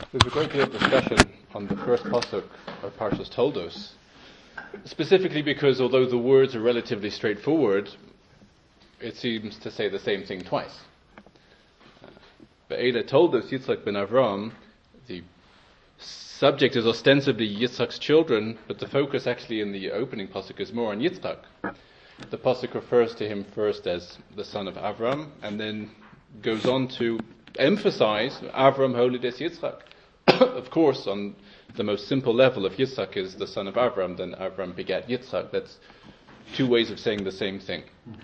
There's a great deal of discussion on the first pasuk of Parshas Toldos, specifically because although the words are relatively straightforward, it seems to say the same thing twice. Ve'ela Toldos Yitzchak ben Avram, the subject is ostensibly Yitzchak's children, but the focus actually in the opening pasuk is more on Yitzchak. The pasuk refers to him first as the son of Avram, and then goes on to emphasize Avram holides Yitzchak. Of course, on the most simple level, if Yitzchak is the son of Avram, then Avram begat Yitzchak. That's two ways of saying the same thing.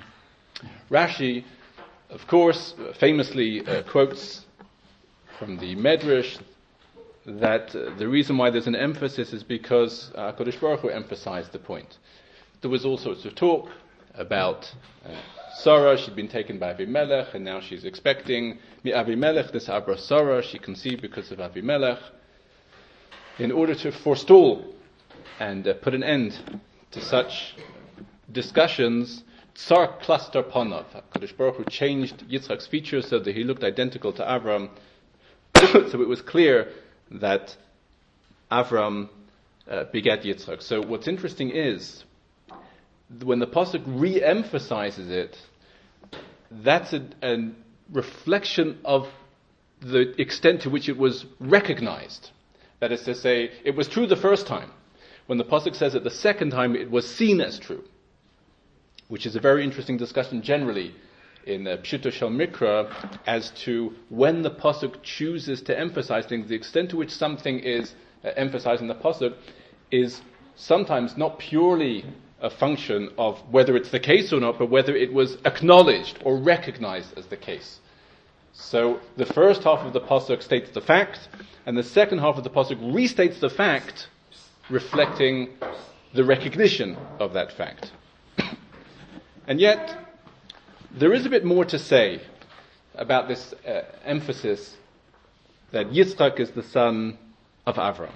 Rashi, of course, famously quotes from the Medrash that the reason why there's an emphasis is because HaKadosh Baruch Hu emphasized the point. There was all sorts of talk about Sarah. She'd been taken by Avimelech, and now she's expecting Mi Avimelech, this Abra Sarah. She conceived because of Avimelech. In order to forestall and put an end to such discussions, Tsar cluster Panav, HaKadosh Baruch Hu changed Yitzchak's features so that he looked identical to Avram. So it was clear that Avram begat Yitzchak. So what's interesting is, when the pasuk re-emphasizes it, that's a reflection of the extent to which it was recognized. That is to say, it was true the first time. When the pasuk says it the second time, it was seen as true, which is a very interesting discussion generally in Pshuto Shel Mikra as to when the pasuk chooses to emphasize things. The extent to which something is emphasized in the pasuk is sometimes not purely a function of whether it's the case or not, but whether it was acknowledged or recognized as the case. So the first half of the pasuk states the fact, and the second half of the pasuk restates the fact, reflecting the recognition of that fact. And yet, there is a bit more to say about this emphasis that Yitzchak is the son of Avram.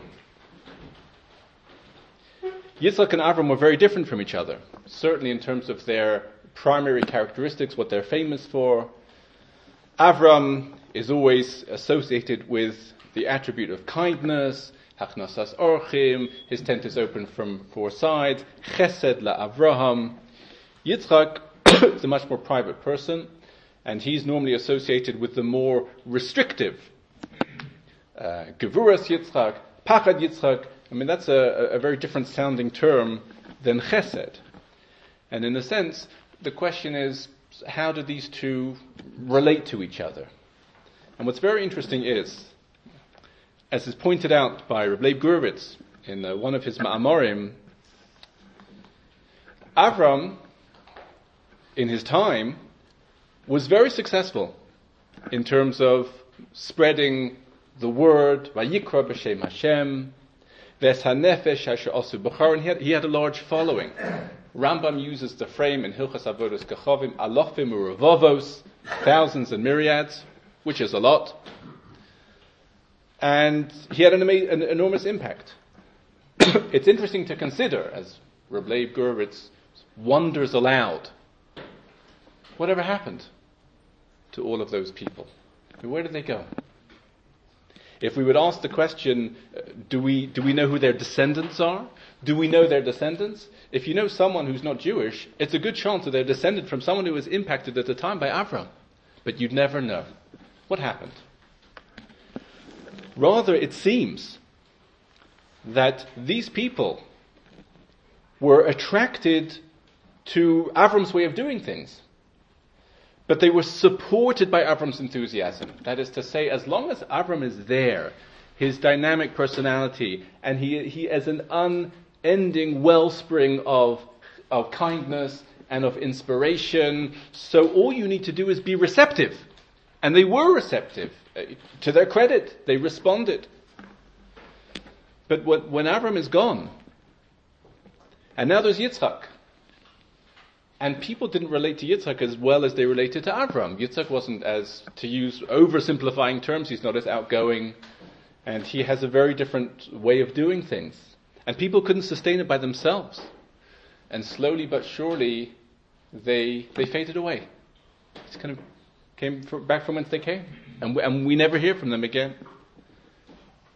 Yitzchak and Avram were very different from each other, certainly in terms of their primary characteristics, what they're famous for. Avram is always associated with the attribute of kindness, Hachnasas Orchim, his tent is open from four sides, Chesed LaAvraham. Yitzchak is a much more private person, and he's normally associated with the more restrictive Gevuras Yitzchak, Pachad Yitzchak. I mean, that's a very different sounding term than Chesed. And in a sense, the question is, how do these two relate to each other? And what's very interesting is, as is pointed out by Reb Leib Gurvitz in one of his Ma'amorim, Avram, in his time, was very successful in terms of spreading the word, Vayikra b'Shem Hashem, Ves HaNefesh Asher Asu B'char, and he had a large following. Rambam uses the frame in Hilchas Avodos Kechavim, Alofim Urevavos, thousands and myriads, which is a lot. And he had an enormous impact. It's interesting to consider, as Reb Leib Gurvitz wonders aloud, whatever happened to all of those people? Where did they go? If we would ask the question, do we know who their descendants are? Do we know their descendants? If you know someone who's not Jewish, it's a good chance that they're descended from someone who was impacted at the time by Avram. But you'd never know. What happened? Rather, it seems that these people were attracted to Avram's way of doing things. But they were supported by Avram's enthusiasm. That is to say, as long as Avram is there, his dynamic personality, and he is an unending wellspring of kindness and of inspiration, so all you need to do is be receptive. And they were receptive. To their credit, they responded. But when Avram is gone, and now there's Yitzchak, and people didn't relate to Yitzchak as well as they related to Avram. Yitzchak wasn't, as, to use oversimplifying terms, he's not as outgoing, and he has a very different way of doing things. And people couldn't sustain it by themselves. And slowly but surely, they faded away. It's kind of came back from whence they came. And we never hear from them again.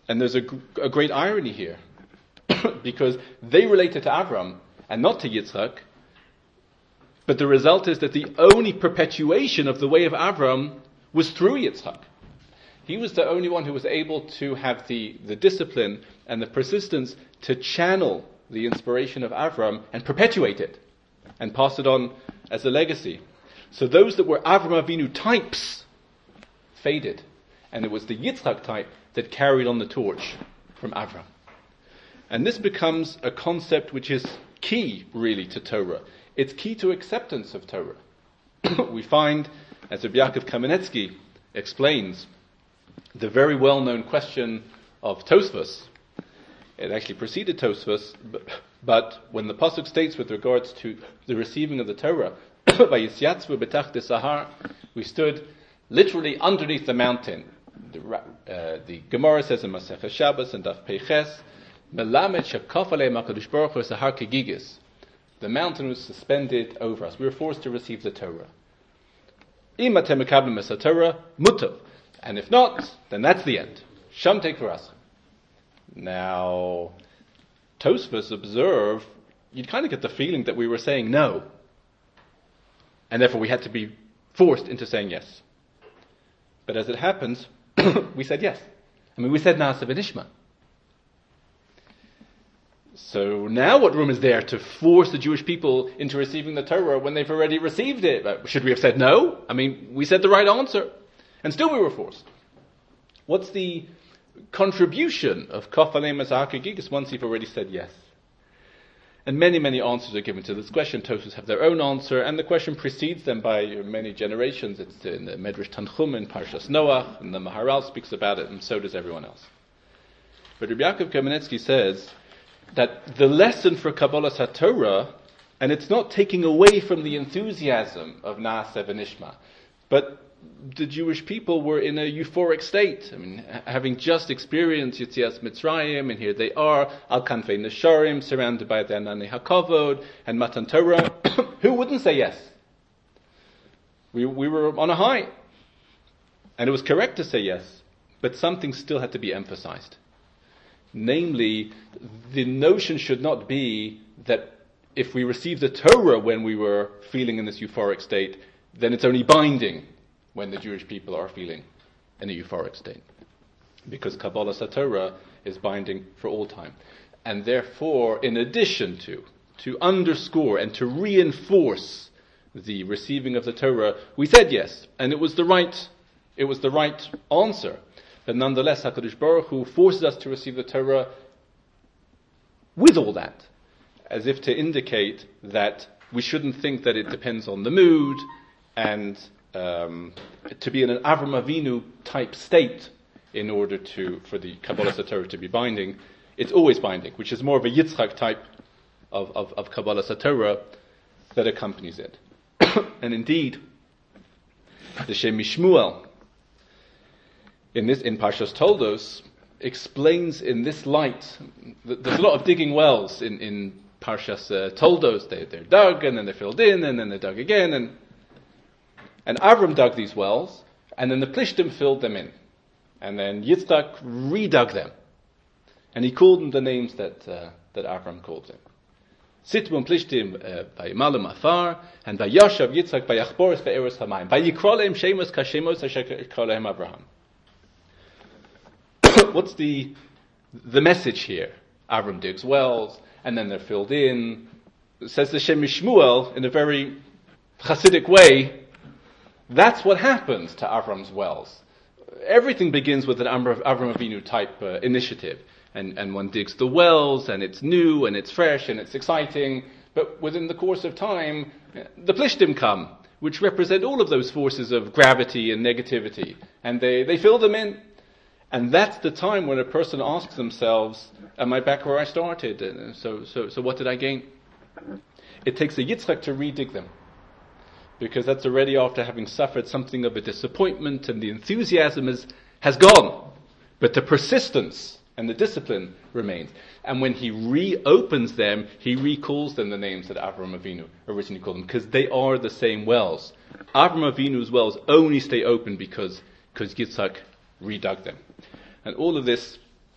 And there's a great irony here, because they related to Avram and not to Yitzchak, but the result is that the only perpetuation of the way of Avram was through Yitzchak. He was the only one who was able to have the discipline and the persistence to channel the inspiration of Avram and perpetuate it and pass it on as a legacy. So those that were Avram Avinu types faded, and it was the Yitzchak type that carried on the torch from Avram. And this becomes a concept which is key, really, to Torah. It's key to acceptance of Torah. We find, as Rabbi Yaakov Kamenetsky explains, the very well-known question of Tosfos. It actually preceded Tosfos, but when the pasuk states with regards to the receiving of the Torah, "Vayisyatzvu betach sahar," we stood literally underneath the mountain. The Gemara says in Masechah Shabbos and Daf Peiches, "Melamed shekaf aleim HaKadosh Baruch Hu sahar kegigis." The mountain was suspended over us. We were forced to receive the Torah. Im atem mekablim es haTorah mutav, and if not, then that's the end. Sham tekvarascha. Now, Tosfos observe, you'd kind of get the feeling that we were saying no, and therefore we had to be forced into saying yes. But as it happens, we said yes. We said Na'aseh v'nishma. So now what room is there to force the Jewish people into receiving the Torah when they've already received it? Should we have said no? We said the right answer, and still we were forced. What's the contribution of Kaf Aleim Sahar Kegigis once you've already said yes? And many, many answers are given to this question. Tosfos have their own answer, and the question precedes them by many generations. It's in the Medrash Tanchum in Parshas Noach, and the Maharal speaks about it, and so does everyone else. But Rabbi Yaakov Kamenetsky says that the lesson for Kabbalas HaTorah, and it's not taking away from the enthusiasm of Na'aseh v'nishma, but the Jewish people were in a euphoric state. Having just experienced Yetzias Mitzrayim, and here they are, Al Kanfei Nesharim, surrounded by the Ananei HaKavod and Matan Torah. Who wouldn't say yes? We were on a high. And it was correct to say yes, but something still had to be emphasized. Namely, the notion should not be that if we receive the Torah when we were feeling in this euphoric state, then it's only binding when the Jewish people are feeling in a euphoric state. Because Kabbalas HaTorah is binding for all time. And therefore, in addition to underscore and to reinforce the receiving of the Torah, we said yes, and it was the right answer. But nonetheless, HaKadosh Baruch Hu forces us to receive the Torah with all that, as if to indicate that we shouldn't think that it depends on the mood, and to be in an Avram Avinu type state in order for the Kabbalas HaTorah to be binding. It's always binding, which is more of a Yitzchak type of Kabbalas HaTorah that accompanies it. And indeed, the Shem Mishmuel in Parshas Toldos explains in this light. There's a lot of digging wells in Parshas Toldos. They're dug, and then they're filled in, and then they're dug again, and Avram dug these wells, and then the Plishtim filled them in. And then Yitzchak redug them. And he called them the names that Avram called them. Sitbun Plishtim Vayimalem Afar, and Vayashav Yitzchak Vayachboris Ve'eros Hamayim. Vayikra lehem Shemos Kashemos Asher Kra lehem Abraham. What's the message here? Avram digs wells, and then they're filled in. Says the Shem Mishmuel in a very Hasidic way, that's what happens to Avram's wells. Everything begins with an Avram Avinu type initiative. And one digs the wells, and it's new, and it's fresh, and it's exciting. But within the course of time, the Plishtim come, which represent all of those forces of gravity and negativity. And they fill them in. And that's the time when a person asks themselves, am I back where I started? So what did I gain? It takes a Yitzchak to redig them. Because that's already after having suffered something of a disappointment, and the enthusiasm has gone. But the persistence and the discipline remains. And when he reopens them, he recalls them the names that Avram Avinu originally called them, because they are the same wells. Avram Avinu's wells only stay open because Yitzchak redug them. And all of this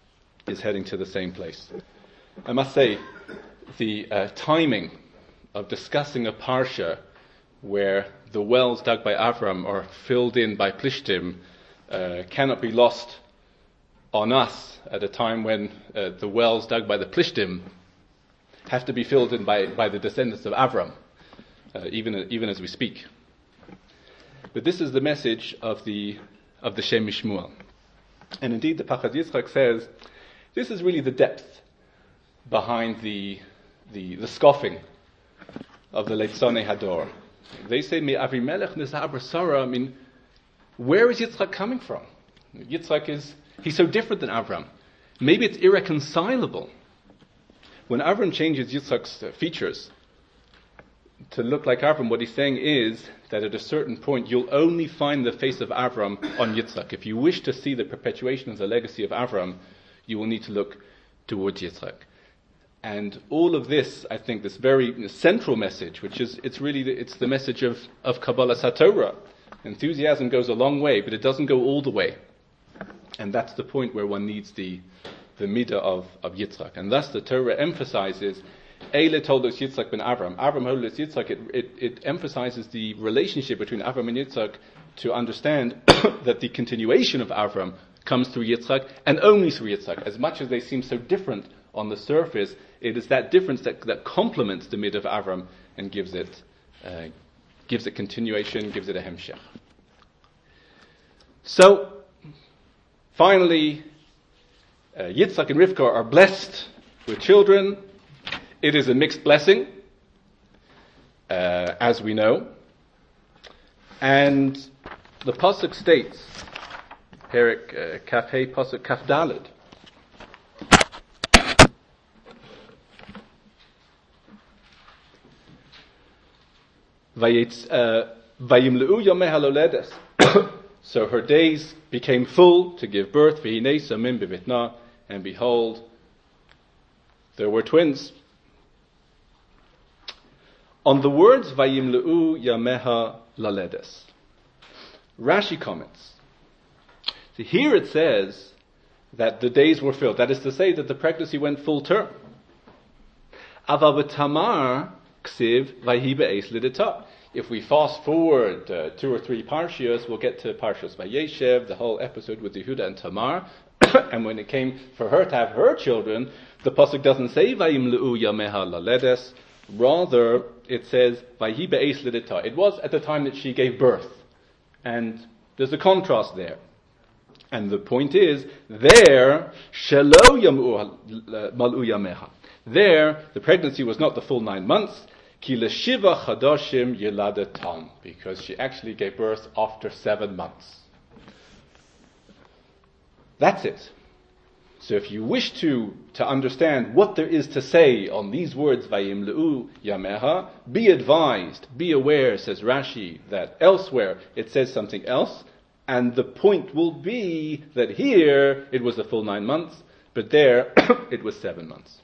is heading to the same place. I must say, the timing of discussing a parsha where the wells dug by Avram are filled in by Plishtim cannot be lost on us at a time when the wells dug by the Plishtim have to be filled in by the descendants of Avram, even as we speak. But this is the message of the Shem Mishmuel. And indeed, the Pachad Yitzchak says, this is really the depth behind the scoffing of the Leitzonei Hador. They say, Me Avimelech Nizabra Sarah, I mean, where is Yitzchak coming from? Yitzchak he's so different than Avram. Maybe it's irreconcilable. When Avram changes Yitzchak's features to look like Avram, what he's saying is that at a certain point you'll only find the face of Avram on Yitzchak. If you wish to see the perpetuation of the legacy of Avram, you will need to look towards Yitzchak. And all of this, I think, this very central message, which is, it's the message of Kabbalas HaTorah. Enthusiasm goes a long way, but it doesn't go all the way. And that's the point where one needs the midah of Yitzchak. And thus the Torah emphasizes, Eile toldos Yitzchak ben Avram. Avram toldos Yitzchak, it emphasizes the relationship between Avram and Yitzchak to understand that the continuation of Avram comes through Yitzchak, and only through Yitzchak. As much as they seem so different on the surface, it is that difference that complements the midah of Avram and gives it continuation, gives it a hemshech. So, finally, Yitzchak and Rivka are blessed with children. It is a mixed blessing, as we know. And the pasuk states, Perek Kaf Hey pasuk Kaf Daled, Vayimleu Yomei HaLoledes. So her days became full to give birth. V'hinei samim b'vitna, and behold, there were twins. On the words Vayimleu Yameha Laledes, Rashi comments. So here it says that the days were filled. That is to say that the pregnancy went full term. Ava b'tamar ksiv vayhi be'es lideta. If we fast forward 2 or 3 parshias, we'll get to Parshas Vayeshev, the whole episode with Yehuda and Tamar. And when it came for her to have her children, the pasuk doesn't say Vayimleu Yameha Laledes. Rather, it says Vayhi be'es lideta. It was at the time that she gave birth. And there's a contrast there. And the point is, there, Shelo Malu Yameha. There, the pregnancy was not the full 9 months, Ki leshiva chadashim yeladetan, because she actually gave birth after 7 months. That's it. So if you wish to understand what there is to say on these words, Vayimleu Yameha, be advised, be aware, says Rashi, that elsewhere it says something else, and the point will be that here it was the full 9 months, but there it was 7 months.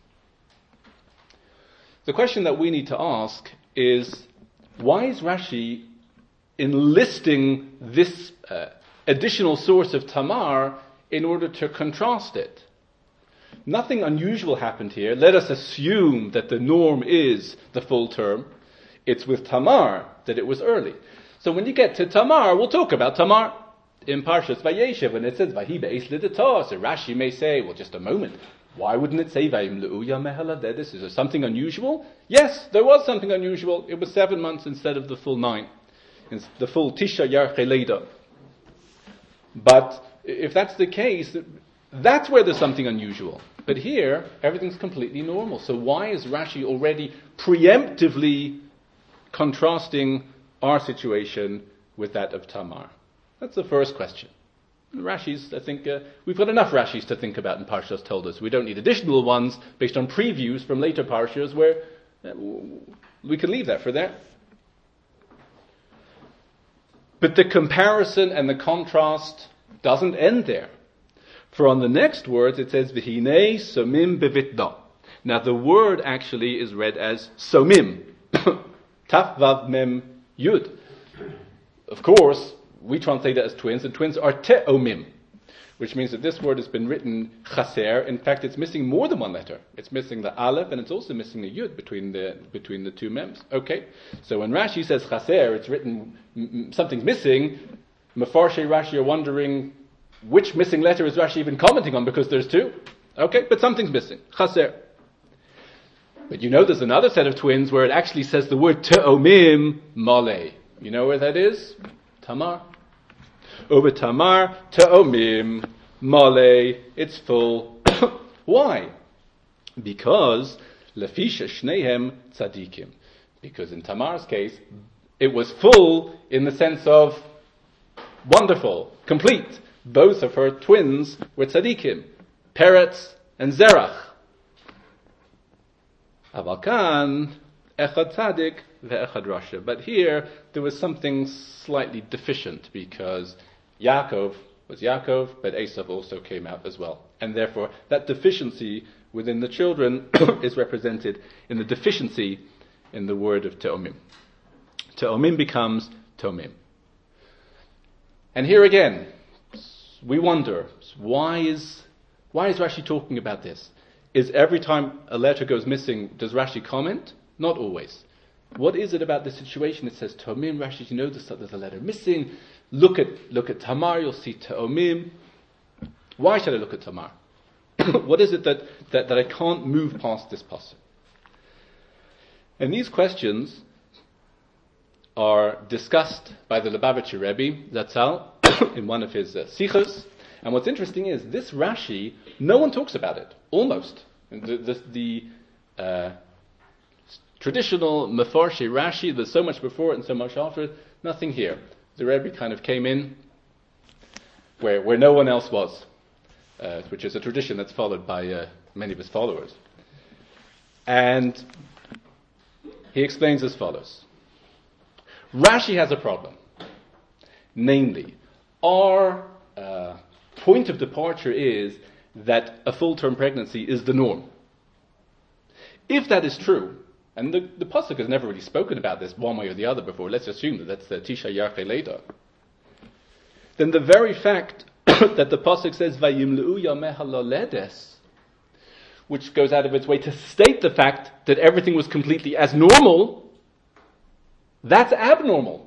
The question that we need to ask is, why is Rashi enlisting this additional source of Tamar in order to contrast it? Nothing unusual happened here. Let us assume that the norm is the full term. It's with Tamar that it was early. So when you get to Tamar, we'll talk about Tamar. In Parshas Vayeshev, when it says Vahi be'es lideta, so Rashi may say, well, just a moment. Why wouldn't it say Vayimleu Yameha Laledes? Is there something unusual? Yes, there was something unusual. It was 7 months instead of the full 9. It's the full Tisha Yarchei Leida. But if that's the case, that's where there's something unusual. But here, everything's completely normal. So why is Rashi already preemptively contrasting our situation with that of Tamar? That's the first question. Rashi's, I think, we've got enough Rashis to think about in Parshas Toldos. We don't need additional ones based on previews from later Parshas where we can leave that for there. But the comparison and the contrast doesn't end there. For on the next words it says, V'hinei somim bevitna. Now the word actually is read as somim. Taf vav mem yud. Of course, we translate it as twins, and twins are te'omim. which means that this word has been written chaser. In fact, it's missing more than one letter. It's missing the aleph, and it's also missing the yud between the two mems. Okay, so when Rashi says chaser, it's written something's missing. Mefarshei Rashi are wondering which missing letter is Rashi even commenting on, because there's two. Okay, but something's missing. Chaser. But you know there's another set of twins where it actually says the word te'omim male. You know where that is? Tamar. Over Tamar, te'omim male. It's full. Why? Because lefisha shnehem tzadikim. Because in Tamar's case, it was full in the sense of wonderful, complete. Both of her twins were tzadikim, Peretz and Zerach. Avalkan, echad tzadik, ve'echad rasha. But here, there was something slightly deficient, because Yaakov was Yaakov, but Esav also came out as well. And therefore, that deficiency within the children is represented in the deficiency in the word of te'omim. Te'omim becomes tomim. And here again, we wonder, why is Rashi talking about this? Is every time a letter goes missing, does Rashi comment? Not always. What is it about this situation? It says Tomim. Rashi, you know there's a letter missing. Look at Tamar, you'll see Te'omim. Why should I look at Tamar? What is it that I can't move past this pasuk? And these questions are discussed by the Lubavitcher Rebbe, Zatzal, in one of his sichos. And what's interesting is, this Rashi, no one talks about it, almost. The traditional Mefarshei Rashi, there's so much before it and so much after it, nothing here. The Rebbe kind of came in where no one else was, which is a tradition that's followed by many of his followers. And he explains as follows. Rashi has a problem. Namely, our point of departure is that a full-term pregnancy is the norm. If that is true, and the pasuk has never really spoken about this one way or the other before, let's assume that that's the Tisha Yarchei Leda, then the very fact that the pasuk says Vayimleu Yameha Loledes, which goes out of its way to state the fact that everything was completely as normal, that's abnormal.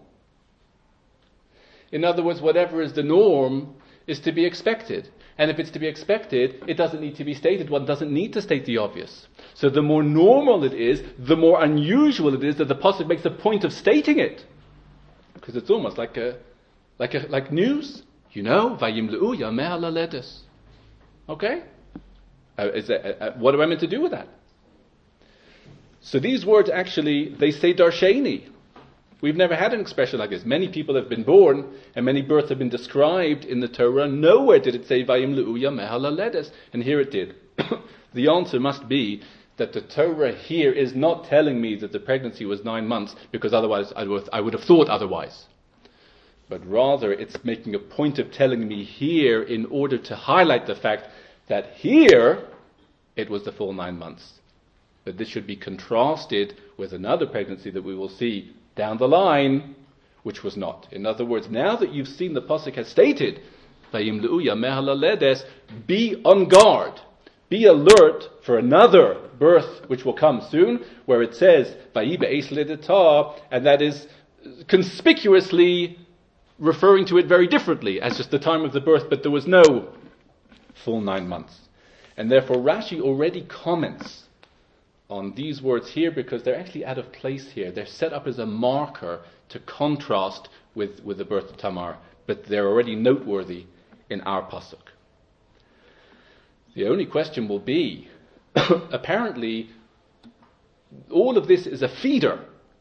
In other words, whatever is the norm is to be expected. And if it's to be expected, it doesn't need to be stated. One doesn't need to state the obvious. So the more normal it is, the more unusual it is that the pasuk makes a point of stating it. Because it's almost like news. You know, Vayimleu Yameha Loledes. Okay? What am I meant to do with that? So these words actually, they say darsheni. We've never had an expression like this. Many people have been born, and many births have been described in the Torah. Nowhere did it say Vayimleu Yameha Loledes, and here it did. The answer must be that the Torah here is not telling me that the pregnancy was 9 months, because otherwise I would have thought otherwise. But rather, it's making a point of telling me here in order to highlight the fact that here it was the full 9 months. But this should be contrasted with another pregnancy that we will see down the line, which was not. In other words, now that you've seen the pasuk has stated, Vayimleu Yameha Loledes, be on guard, be alert for another birth which will come soon, where it says Vayi be'es lidata, and that is conspicuously referring to it very differently as just the time of the birth, but there was no full 9 months. And therefore Rashi already comments on these words here because they're actually out of place here. They're set up as a marker to contrast with the birth of Tamar, but they're already noteworthy in our pasuk. The only question will be, apparently, all of this is a feeder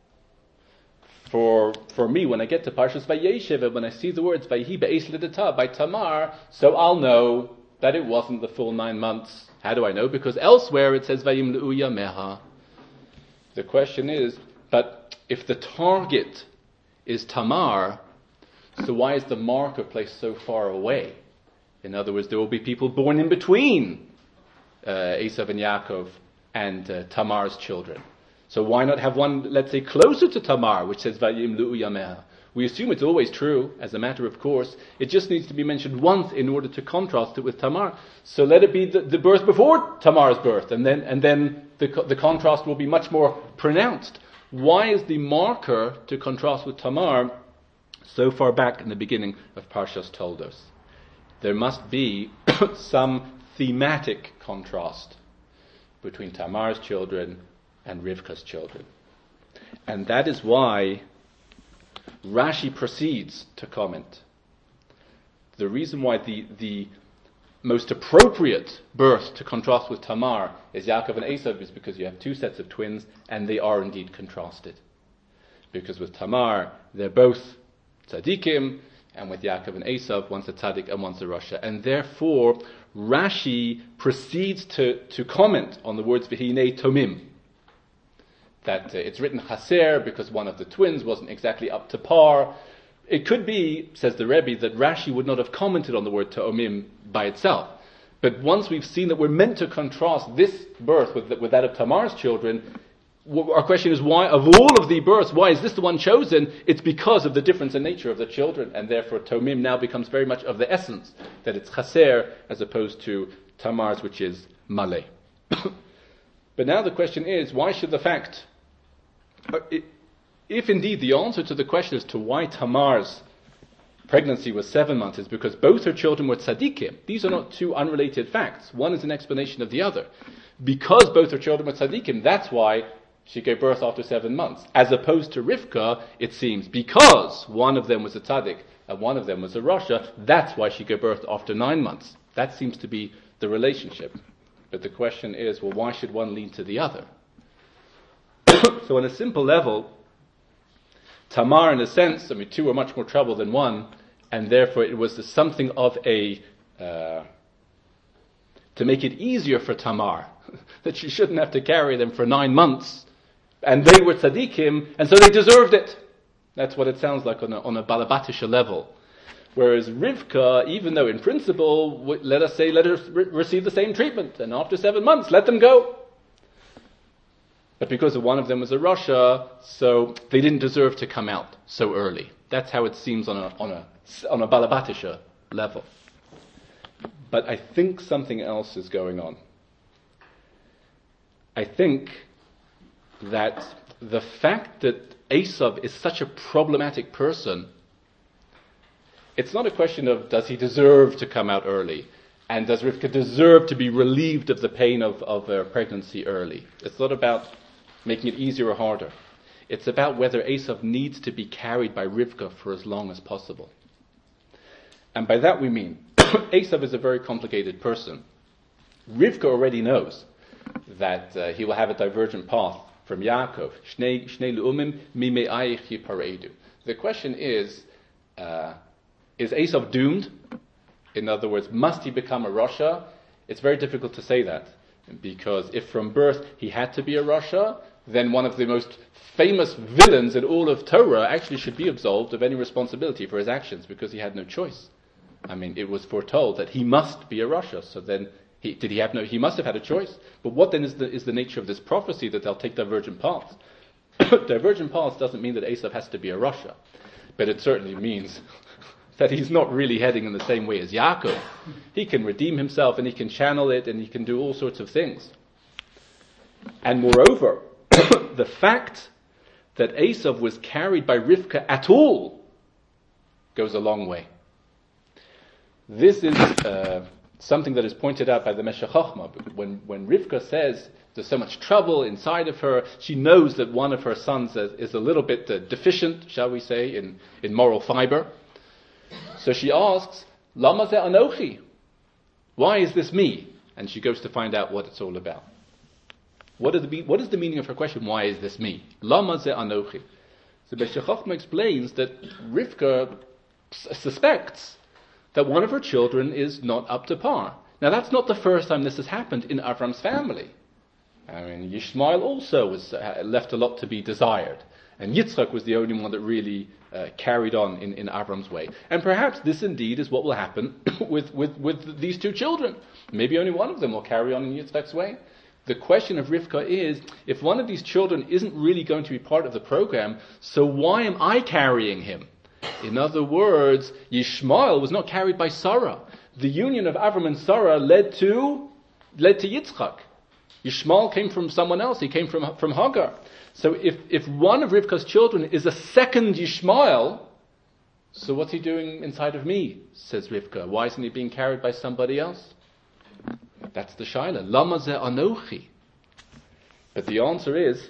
for me when I get to Parshas Vayeshev, when I see the words Vayihi be'es lidata by Tamar, so I'll know that it wasn't the full 9 months. How do I know? Because elsewhere it says Vayimleu Yameha. The question is, but if the target is Tamar, so why is the marker placed so far away? In other words, there will be people born in between Esav and Yaakov and Tamar's children. So why not have one, let's say, closer to Tamar, which says Vayimleu Yameha? We assume it's always true, as a matter of course. It just needs to be mentioned once in order to contrast it with Tamar. So let it be the birth before Tamar's birth, and then the contrast will be much more pronounced. Why is the marker to contrast with Tamar so far back in the beginning of Parshas Toldos? There must be some thematic contrast between Tamar's children and Rivka's children. And that is why Rashi proceeds to comment. The reason why the most appropriate birth to contrast with Tamar is Yaakov and Esav is because you have two sets of twins and they are indeed contrasted. Because with Tamar, they're both tzaddikim, and with Yaakov and Esav, one's a tzaddik and one's a rasha. And therefore, Rashi proceeds to comment on the words V'hinei tomim. That it's written chaser because one of the twins wasn't exactly up to par. It could be, says the Rebbe, that Rashi would not have commented on the word tomim by itself. But once we've seen that we're meant to contrast this birth with that of Tamar's children, our question is why, of all of the births, why is this the one chosen? It's because of the difference in nature of the children, and therefore tomim now becomes very much of the essence, that it's chaser as opposed to Tamar's, which is maleh. But now the question is, why should the fact, if indeed the answer to the question as to why Tamar's pregnancy was 7 months is because both her children were tzaddikim, these are not two unrelated facts. One is an explanation of the other. Because both her children were tzaddikim, that's why she gave birth after 7 months. As opposed to Rivka, it seems, because one of them was a tzaddik and one of them was a rasha, that's why she gave birth after 9 months. That seems to be the relationship. But the question is, well, why should one lean to the other? So on a simple level, Tamar, in a sense, two are much more trouble than one, and therefore it was something of a, to make it easier for Tamar, that she shouldn't have to carry them for 9 months, and they were tzaddikim, and so they deserved it. That's what it sounds like on a Balabatisha level. Whereas Rivka, even though in principle, let her receive the same treatment, and after 7 months, let them go. But because one of them was a rasha, so they didn't deserve to come out so early. That's how it seems on a Balabatisha level. But I think something else is going on. I think that the fact that Esav is such a problematic person, it's not a question of does he deserve to come out early, and does Rivka deserve to be relieved of the pain of her pregnancy early. It's not about making it easier or harder. It's about whether Esav needs to be carried by Rivka for as long as possible. And by that we mean, Esav is a very complicated person. Rivka already knows that he will have a divergent path from Yaakov. The question is Esav doomed? In other words, must he become a rasha? It's very difficult to say that, because if from birth he had to be a rasha, then one of the most famous villains in all of Torah actually should be absolved of any responsibility for his actions, because he had no choice. It was foretold that he must be a rasha, so then he must have had a choice. But what then is the nature of this prophecy that they'll take divergent paths? Divergent paths doesn't mean that Esav has to be a rasha, but it certainly means that he's not really heading in the same way as Yaakov. He can redeem himself and he can channel it and he can do all sorts of things. And moreover, the fact that Esav was carried by Rivka at all goes a long way. This is something that is pointed out by the Meshech Chochmah. When Rivka says there's so much trouble inside of her, she knows that one of her sons is a little bit deficient, shall we say, in moral fiber. So she asks, Lama ze anochi? Why is this me? And she goes to find out what it's all about. What is the meaning of her question? Why is this me? Lama ze anochi? So Meshech Chochmah explains that Rivka suspects that one of her children is not up to par. Now that's not the first time this has happened in Avram's family. Yishmael also was left a lot to be desired. And Yitzchak was the only one that really carried on in Avram's way. And perhaps this indeed is what will happen with these two children. Maybe only one of them will carry on in Yitzchak's way. The question of Rivka is, if one of these children isn't really going to be part of the program, so why am I carrying him? In other words, Yishmael was not carried by Sarah. The union of Avram and Sarah led to Yitzchak. Yishmael came from someone else. He came from Hagar. So if one of Rivka's children is a second Yishmael, so what's he doing inside of me, says Rivka? Why isn't he being carried by somebody else? That's the shaila. Lama ze anochi. But the answer is,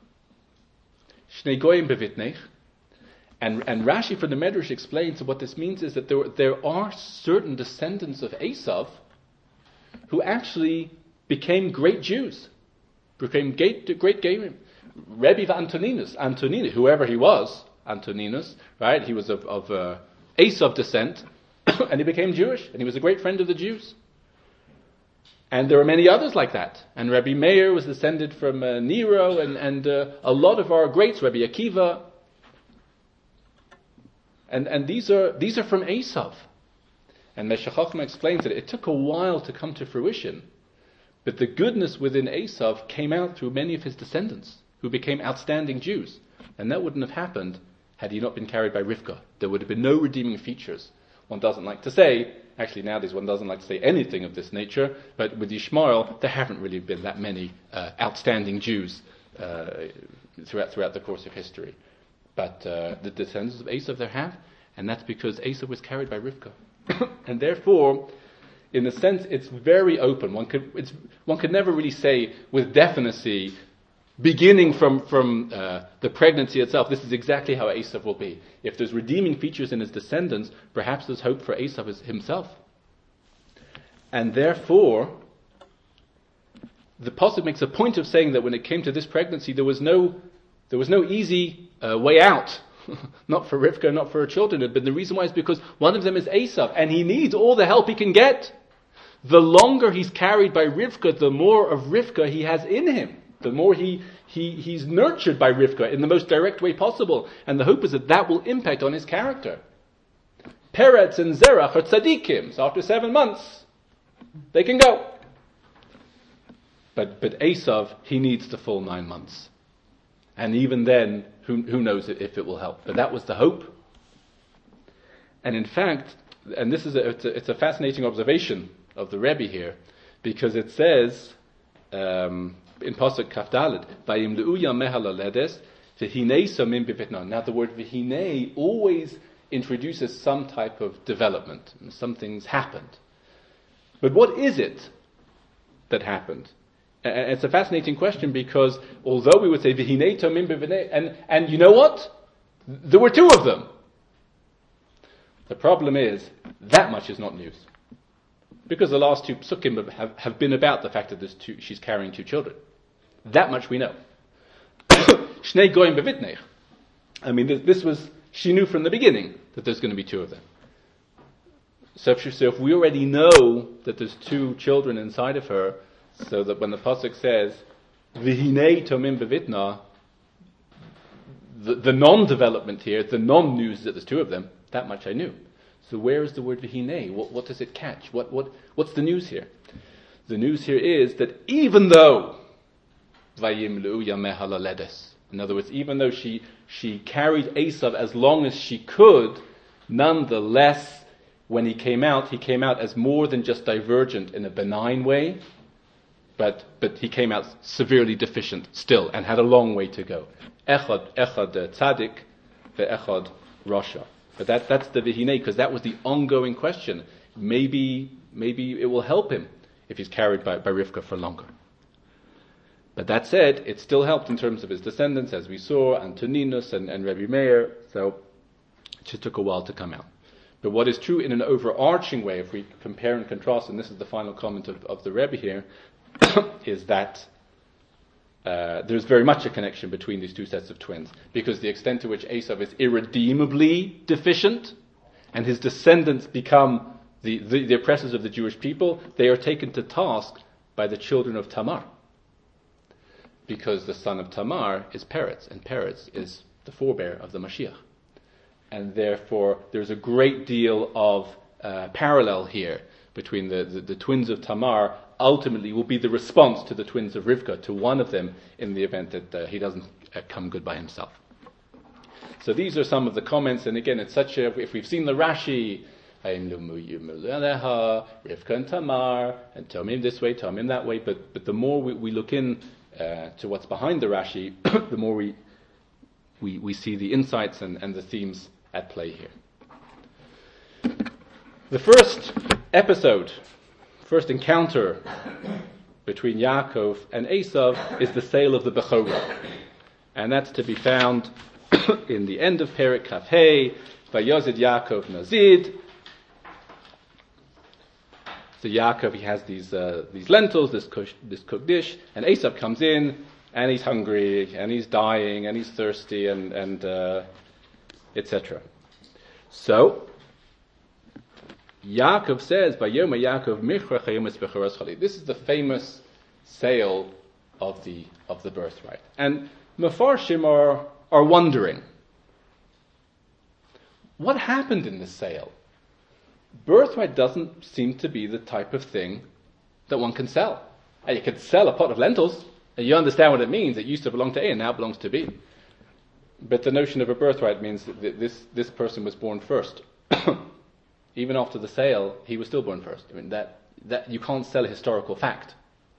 Shnei goyim bevitnech. And Rashi from the Medrash explains that what this means is that there are certain descendants of Esav who actually became great Jews, became great Gerim. Rebbe Antoninus, whoever he was, Antoninus, right? He was of Esav descent, and he became Jewish, and he was a great friend of the Jews. And there are many others like that. And Rabbi Meir was descended from Nero, and a lot of our greats, Rabbi Akiva. And these are from Esav. And Meshech Chochmah explains that it took a while to come to fruition, but the goodness within Esav came out through many of his descendants, who became outstanding Jews. And that wouldn't have happened had he not been carried by Rivka. There would have been no redeeming features. One doesn't like to say, actually nowadays one doesn't like to say anything of this nature, but with Yishmael, there haven't really been that many outstanding Jews throughout the course of history. But the descendants of Esav there have, and that's because Esav was carried by Rivka. And therefore, in a sense, it's very open. One could never really say with definitency, beginning from the pregnancy itself, this is exactly how Esav will be. If there's redeeming features in his descendants, perhaps there's hope for Esav himself. And therefore, the Pasuk makes a point of saying that when it came to this pregnancy, there was no easy way out. Not for Rivka, not for her children. But the reason why is because one of them is Esav, and he needs all the help he can get. The longer he's carried by Rivka, the more of Rivka he has in him. The more he's nurtured by Rivka in the most direct way possible. And the hope is that will impact on his character. Peretz and Zerach are tzaddikim. So after 7 months, they can go. But Esav, he needs the full 9 months. And even then, who knows if it will help. But that was the hope. And in fact, and this is it's a fascinating observation of the Rebbe here, because it says in Pasuk Kaf Daled, "Vayimleu yameh halaledes v'hinei samim bevitna." Now the word "v'hinei" always introduces some type of development. Something's happened. But what is it that happened? And it's a fascinating question, because although we would say "v'hinei tomim bevitna," and you know what? There were 2 of them. The problem is that much is not news. Because the last 2 psukim have been about the fact that she's carrying 2 children. That much we know. Shnei goyim bevitnech. I mean, she knew from the beginning that there's going to be 2 of them. So if we already know that there's 2 children inside of her, so that when the pasuk says v'hinei tomim bevitna, the non-development here, the non-news that there's 2 of them, that much I knew. So where is the word v'hinei? What does it catch? What's the news here? The news here is that even though vayimlu yameh halaledes, in other words, even though she carried Esav as long as she could, nonetheless, when he came out as more than just divergent in a benign way, but he came out severely deficient still, and had a long way to go. Echad tzaddik, ve'echad rasha. But that's the v'hinei, because that was the ongoing question. Maybe it will help him if he's carried by Rivka for longer. But that said, it still helped in terms of his descendants, as we saw, Antoninus and Rebbe Meir, so it just took a while to come out. But what is true in an overarching way, if we compare and contrast, and this is the final comment of the Rebbe here, is that there's very much a connection between these 2 sets of twins, because the extent to which Esav is irredeemably deficient, and his descendants become the oppressors of the Jewish people, they are taken to task by the children of Tamar. Because the son of Tamar is Peretz, and Peretz is the forebear of the Mashiach. And therefore, there's a great deal of parallel here between the twins of Tamar. Ultimately will be the response to the twins of Rivka, to one of them, in the event that he doesn't come good by himself. So these are some of the comments, and again, it's such a, if we've seen the Rashi, Rivka and Tamar, and Tomim this way, Tomim that way, but the more we look in to what's behind the Rashi, the more we see the insights and the themes at play here. The first encounter between Yaakov and Esav is the sale of the Bechorah. And that's to be found in the end of Perek Kaf Hey, Vayozid Yaakov Nazid. So Yaakov, he has these lentils, this cooked dish, and Esav comes in, and he's hungry, and he's dying, and he's thirsty, and etc. So Yaakov says, "Vayoma Yaakov michra chayomis bechoros chali." This is the famous sale of the birthright, and Mefarshim are wondering what happened in this sale. Birthright doesn't seem to be the type of thing that one can sell. And you could sell a pot of lentils, and you understand what it means. It used to belong to A, and now it belongs to B. But the notion of a birthright means that this person was born first. Even after the sale, he was still born first. I mean, that you can't sell a historical fact.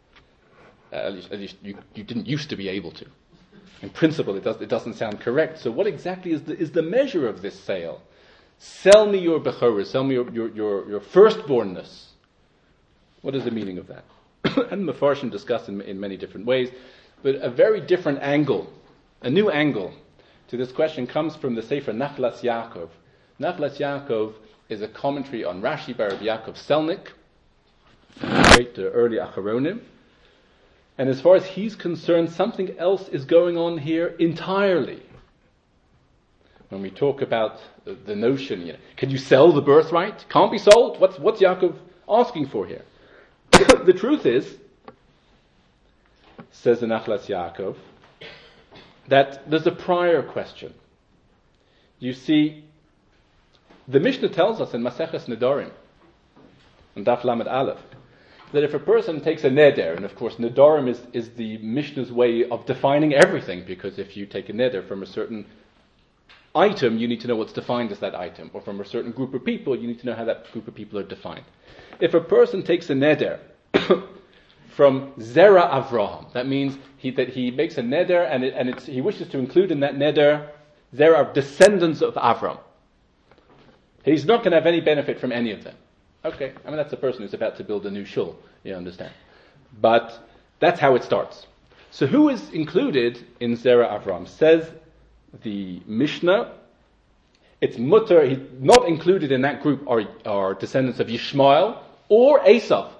At least you didn't used to be able to. In principle, it doesn't sound correct. So what exactly is the measure of this sale? Sell me your bechorah, sell me your firstbornness. What is the meaning of that? And Mefarshim discuss in many different ways, but a very different angle, a new angle to this question comes from the Sefer Nachlas Yaakov. Nachlas Yaakov is a commentary on Rashi by Rabbi Yaakov Selnik, great early Acharonim. And as far as he's concerned, something else is going on here entirely. When we talk about the notion, can you sell the birthright? Can't be sold? What's Yaakov asking for here? The truth is, says the Nachlas Yaakov, that there's a prior question. You see, the Mishnah tells us in Maseches Nedarim, in Daf Lamed Aleph, that if a person takes a neder, and of course Nedarim is the Mishnah's way of defining everything, because if you take a neder from a certain item, you need to know what's defined as that item, or from a certain group of people, you need to know how that group of people are defined. If a person takes a neder from Zera Avraham, that means that he makes a neder, and he wishes to include in that neder Zera, descendants of Avram. He's not going to have any benefit from any of them. Okay, I mean that's a person who's about to build a new shul, you understand. But that's how it starts. So who is included in Zera Avram? Says the Mishnah, it's mutter, he's not included in that group are descendants of Yishmael or Esav.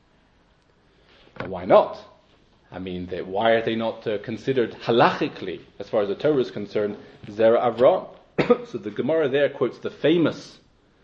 Why not? I mean, why are they not considered halachically, as far as the Torah is concerned, Zera Avram? So the Gemara there quotes the famous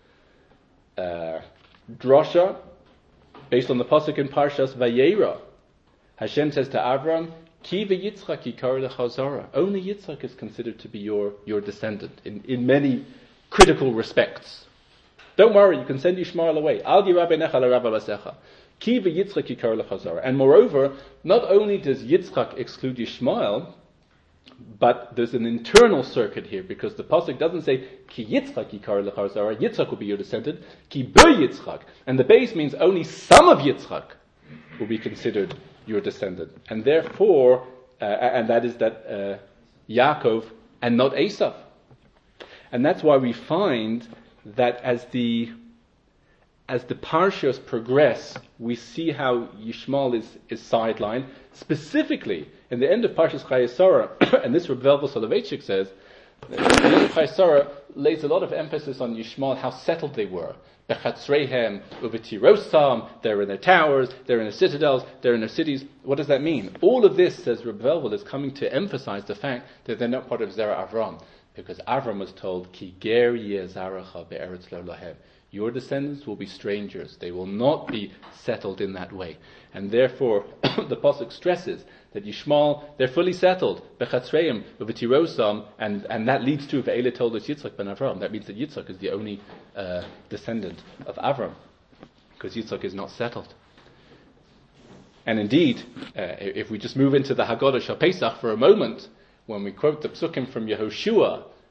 drasha based on the pasuk in Parshas Vayera. Hashem says to Avram, Ki v'Yitzchak yikar lechazara. Only Yitzchak is considered to be your descendant in many critical respects. Don't worry, you can send Yishmael away. Al yirabenecha l'rava basecha. Ki v'Yitzchak yikar lechazara. And moreover, not only does Yitzchak exclude Yishmael, but there's an internal circuit here, because the pasuk doesn't say Ki Yitzchak yikar lechazara. Yitzchak will be your descendant. Ki Yitzchak, and the base means only some of Yitzchak will be considered your descendant, and therefore, and that is that Yaakov and not Esav, and that's why we find that as the parshas progress, we see how Yishmael is sidelined. Specifically, in the end of Parshas Chayesara, and this Reb Velvel Soloveitchik says, the end of Chayesara lays a lot of emphasis on Yishmael, how settled they were. Bechatzreihem uvetirosam, they're in their towers, they're in their citadels, they're in their cities. What does that mean? All of this, says Reb Velvel, is coming to emphasize the fact that they're not part of Zera Avram, because Avram was told, Ki ger yezaracha be'eretz lo lahem. Your descendants will be strangers. They will not be settled in that way. And therefore, the pasuk stresses that Yishmael, they're fully settled. Bechatzreim, uvetirosam, and that leads to ve'ele told us Yitzchak ben Avram. That means that Yitzchak is the only descendant of Avram, because Yitzchak is not settled. And indeed, if we just move into the Haggadah Shal Pesach for a moment, when we quote the psukim from Yehoshua,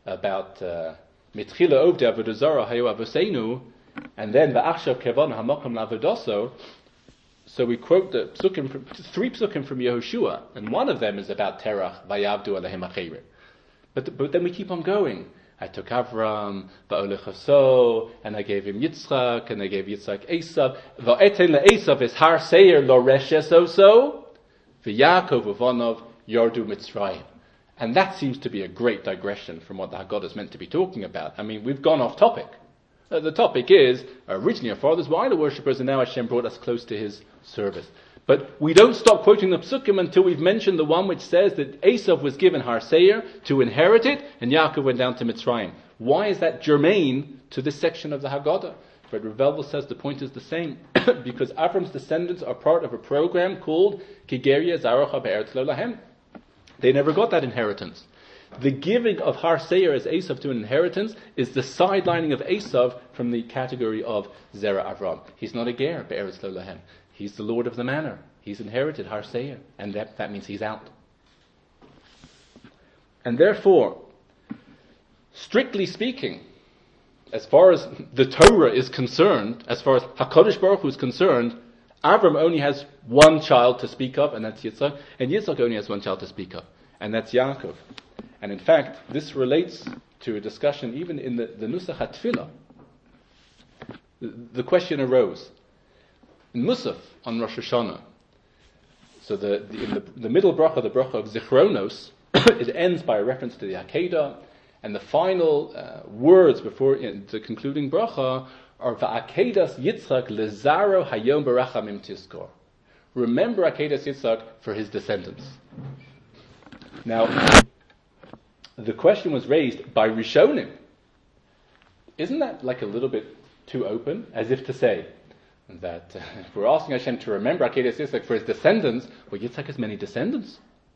about Mitchila Ovde Avodah Zarah Hayu Avoseinu, and then Va'achshav Kevon Hamakam Lavodoso. So we quote the psukim, 3 psukim from Yehoshua, and one of them is about Terach, Vayavdu Alehem Achirim. But then we keep on going. I took Avram, Va'olechaso, and I gave him Yitzchak, and I gave Yitzchak Esav. Va'eten le'Esav is Har Seir lo Reshes Oso, V'Yakov Uvonov Yordu Mitzrayim. And that seems to be a great digression from what the Haggadah is meant to be talking about. I mean, we've gone off topic. The topic is, originally our fathers were idol worshippers, and now Hashem brought us close to His service. But we don't stop quoting the psukim until we've mentioned the one which says that Esav was given Har Seir to inherit it, and Yaakov went down to Mitzrayim. Why is that germane to this section of the Haggadah? Fred Revelvel says the point is the same, because Avram's descendants are part of a program called Kigeria Zarocha Be'eretz Lo Lahem. They never got that inheritance. The giving of Har Seir as Esav to an inheritance is the sidelining of Esav from the category of Zerah Avram. He's not a ger, Be'eretz Lo Lahem. He's the lord of the manor. He's inherited Har Seir, and that means he's out. And therefore, strictly speaking, as far as the Torah is concerned, as far as HaKadosh Baruch Hu is concerned, Avram only has one child to speak of, and that's Yitzchak, and Yitzchak only has one child to speak of, and that's Yaakov. And in fact, this relates to a discussion even in the Nusach HaTfilah. The question arose. In Musaf, on Rosh Hashanah, so in the middle bracha, the bracha of Zichronos, it ends by a reference to the Akedah, and the final words before the concluding bracha are Va'akedas Yitzchak lezaro hayom barachamim tizkor. Remember Akedas Yitzchak for his descendants. Now, the question was raised by Rishonim. Isn't that like a little bit too open? As if to say that if we're asking Hashem to remember Akedas Yitzchak for his descendants, well, Yitzchak has many descendants.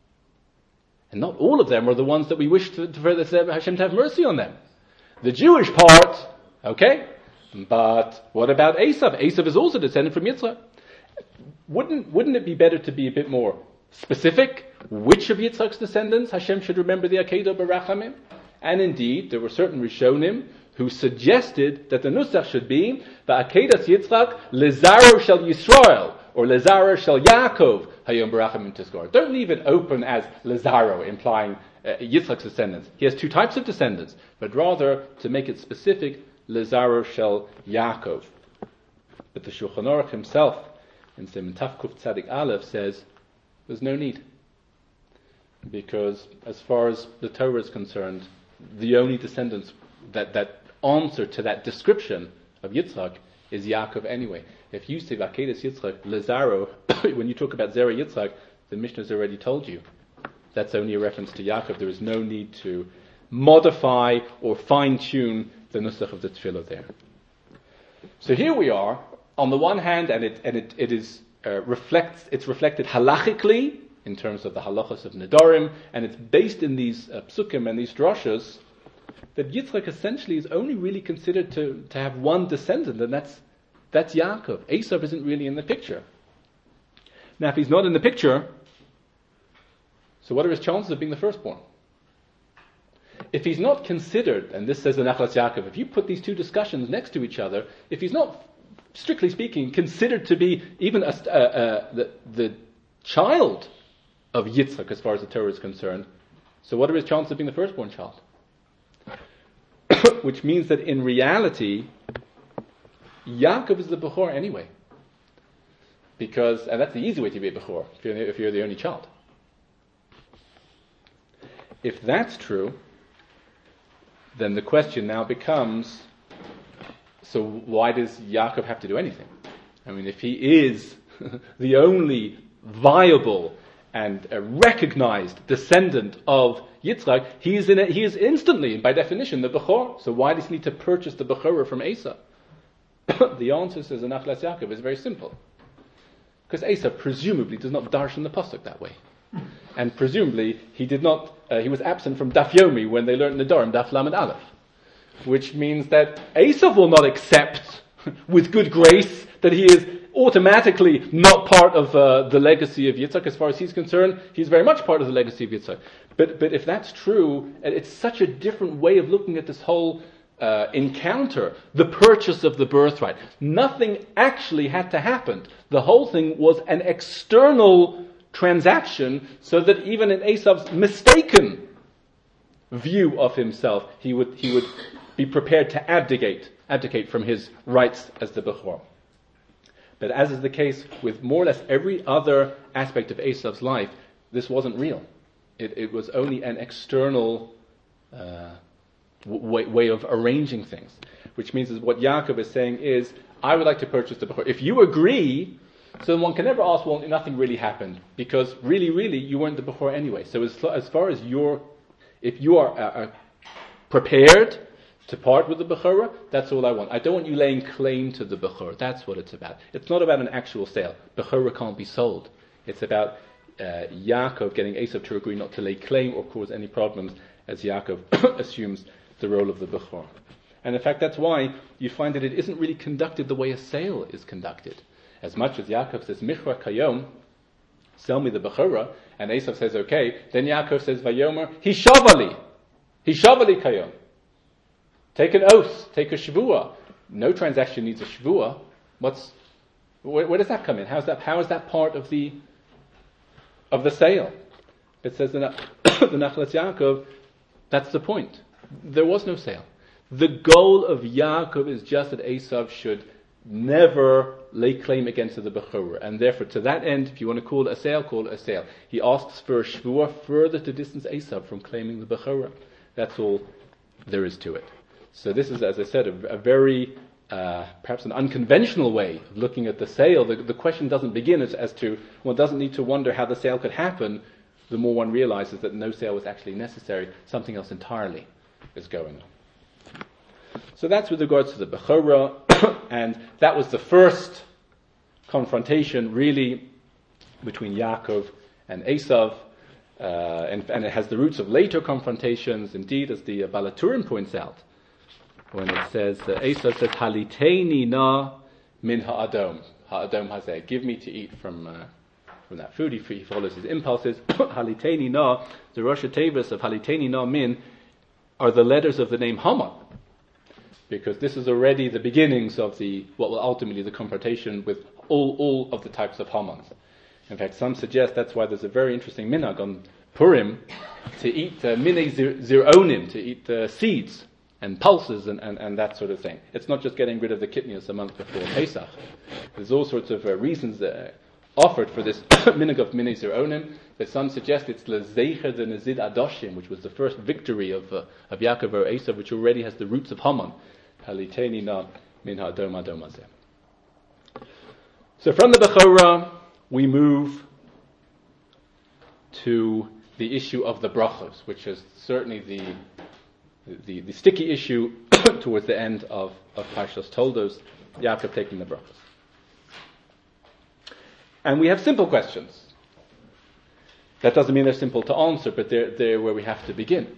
And not all of them are the ones that we wish for Hashem to have mercy on them. The Jewish part, okay, but what about Esav? Esav is also descended from Yitzchak. Wouldn't it be better to be a bit more specific? Which of Yitzchak's descendants Hashem should remember the Akedah Barachamim? And indeed, there were certain Rishonim who suggested that the Nusach should be Va'akedas Yitzchak lezaro shel Yisrael, or lezaro shel Yaakov hayom barachamim tizkor. Don't leave it open as lezaro, implying Yitzchak's descendants. He has 2 types of descendants, but rather to make it specific, lezaro shel Yaakov. But the Shulchan Aruch himself, in Siman Tafkuf Tzadik Aleph, says there's no need. Because as far as the Torah is concerned, the only descendants that answer to that description of Yitzchak is Yaakov anyway. If you say Vakedes Yitzchak, Lezaro, when you talk about Zerah Yitzchak, the Mishnah has already told you that's only a reference to Yaakov. There is no need to modify or fine-tune the Nusach of the Tefillah there. So here we are, on the one hand, and it is it's reflected halachically in terms of the halachas of Nedarim, and it's based in these psukim and these drashas, that Yitzchak essentially is only really considered to have one descendant, and that's Yaakov. Esav isn't really in the picture. Now, if he's not in the picture, so what are his chances of being the firstborn? If he's not considered, and this says in Achlas Yaakov, if you put these 2 discussions next to each other, if he's not, strictly speaking, considered to be even the child of Yitzchak as far as the Torah is concerned, so what are his chances of being the firstborn child? Which means that in reality, Yaakov is the Bechor anyway. And that's the easy way to be a Bechor, if you're the only child. If that's true, then the question now becomes, so why does Yaakov have to do anything? I mean, if he is the only viable and a recognized descendant of Yitzchak, he is instantly, by definition, the Bechor. So why does he need to purchase the Bechorah from Esav? The answer, says in Achlas Yaakov, is very simple. Because Esav presumably does not darshan the pasuk that way. And presumably he was absent from Daf Yomi when they learned Nedarim, Daf Lamed Aleph. Which means that Esav will not accept with good grace that he is automatically not part of the legacy of Yitzhak. As far as he's concerned, he's very much part of the legacy of Yitzhak. But if that's true, it's such a different way of looking at this whole encounter, the purchase of the birthright. Nothing actually had to happen. The whole thing was an external transaction, so that even in Esav's mistaken view of himself, he would be prepared to abdicate from his rights as the Bechor. But as is the case with more or less every other aspect of Esav's life, this wasn't real. It was only an external way of arranging things. Which means that what Yaakov is saying is, I would like to purchase the Bechor. If you agree, so one can never ask, well, nothing really happened, because really, you weren't the Bechor anyway. So as far as if you are prepared to part with the Bechorah, that's all I want. I don't want you laying claim to the Bechorah. That's what it's about. It's not about an actual sale. Bechorah can't be sold. It's about Yaakov getting Esav to agree not to lay claim or cause any problems, as Yaakov assumes the role of the Bechor. And in fact, that's why you find that it isn't really conducted the way a sale is conducted. As much as Yaakov says, Michra Kayom, sell me the Bechorah, and Esav says, okay, then Yaakov says, Vayomer, Hishavali Kayom. Take an oath, take a Shavua. No transaction needs a Shavua. Where does that come in? How is that part of the sale? It says in the Nachlas Yaakov, that's the point. There was no sale. The goal of Yaakov is just that Esav should never lay claim against the Bechorah. And therefore, to that end, if you want to call it a sale, call it a sale. He asks for a Shvuah further to distance Esav from claiming the Bechorah. That's all there is to it. So this is, as I said, a very, perhaps an unconventional way of looking at the sale. The question doesn't begin as to, one doesn't need to wonder how the sale could happen. The more one realizes that no sale was actually necessary, something else entirely is going on. So that's with regards to the Bechorah, and that was the first confrontation really between Yaakov and Esav, and it has the roots of later confrontations. Indeed, as the Balaturim points out, when it says, Esav says, Haliteini na min ha'adom. Ha'adom hazeh, give me to eat from that food. He follows his impulses. Haliteini na, the Rosh Tevus of Haliteini na min are the letters of the name Haman, because this is already the beginnings of what will ultimately the confrontation with all of the types of Hamans. In fact, some suggest that's why there's a very interesting minhag on Purim to eat minei zironim, to eat seeds and pulses and that sort of thing. It's not just getting rid of the kidneys a month before Pesach. There's all sorts of reasons offered for this minhag of minei zironim, that some suggest it's lezecher the nezid adoshim, which was the first victory of Yaakov or Esav, which already has the roots of Haman. Haliteni na min ha'adom adom hazeh. So from the Bechorah, we move to the issue of the brachos, which is certainly the sticky issue towards the end of Parshas Toldos, Yaakov taking the brachos. And we have simple questions. That doesn't mean they're simple to answer, but they're where we have to begin.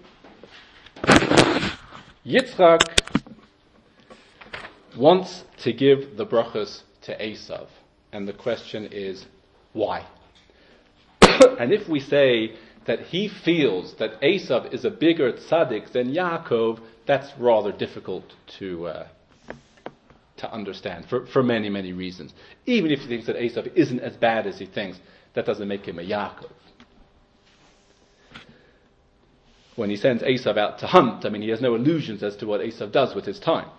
Yitzchak wants to give the brachos to Esav, and the question is, why? And if we say that he feels that Esav is a bigger tzaddik than Yaakov, that's rather difficult to understand for many, many reasons. Even if he thinks that Esav isn't as bad as he thinks, that doesn't make him a Yaakov. When he sends Esav out to hunt, he has no illusions as to what Esav does with his time.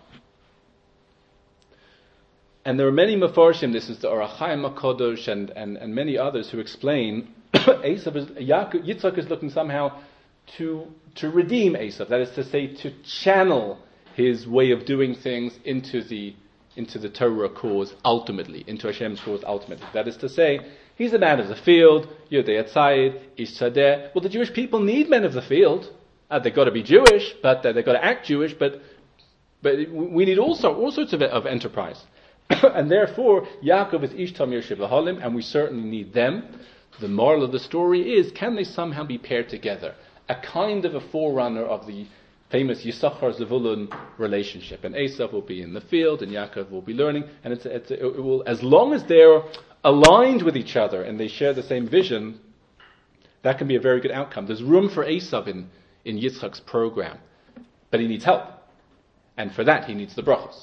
And there are many Mefarshim, this is the Orach Chaim HaKadosh and many others who explain Yitzchak is looking somehow to redeem Esav, that is to say, to channel his way of doing things into the Torah cause ultimately, into Hashem's cause ultimately. That is to say, he's a man of the field, Yodei Tzayid, Ish Tzadeh. Well, the Jewish people need men of the field. They've got to be Jewish, but they've got to act Jewish, but we need all sorts of enterprise. And therefore, Yaakov is Ish Tamir Shivahalim, and we certainly need them. The moral of the story is, can they somehow be paired together? A kind of a forerunner of the famous Yisachar Zevulun relationship. And Esav will be in the field, and Yaakov will be learning, and it will, as long as they're aligned with each other and they share the same vision, that can be a very good outcome. There's room for Esav in Yitzchak's program, but he needs help, and for that he needs the brachos.